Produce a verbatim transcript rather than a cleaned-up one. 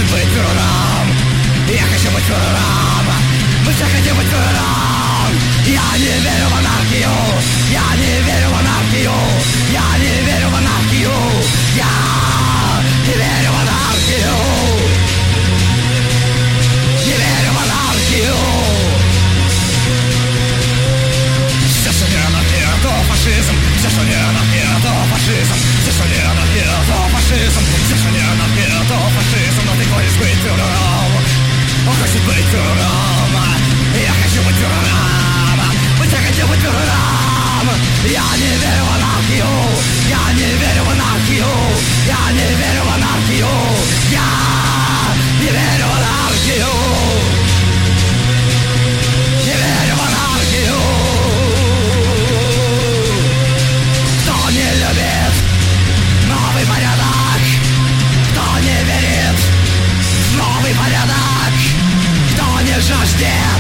хочет быть фюрером. Я хочу быть фюрером. Мы все хотим быть фюрером. Я не верю в анархию. Я не верю в анархию. Я не верю в анархию. Я не верю в анархию. Не верю в анархию. Все, что не анархия, то фашизм. Все, что не анархия, то фашизм. Все, что не анархия, то фашизм. Все, что не анархия, то фашизм. Но ты хочешь быть фюрером. Он хочет быть фюрером. Я хочу быть фюрером. Мы все хотим быть фюрером. Я не верю в анархию. Я не верю в анархию. Я не верю в анархию. Я не верю в анархию. Не верю в анархию. Кто не любит новый порядок? Кто не верит в новый порядок? Кто не жаждет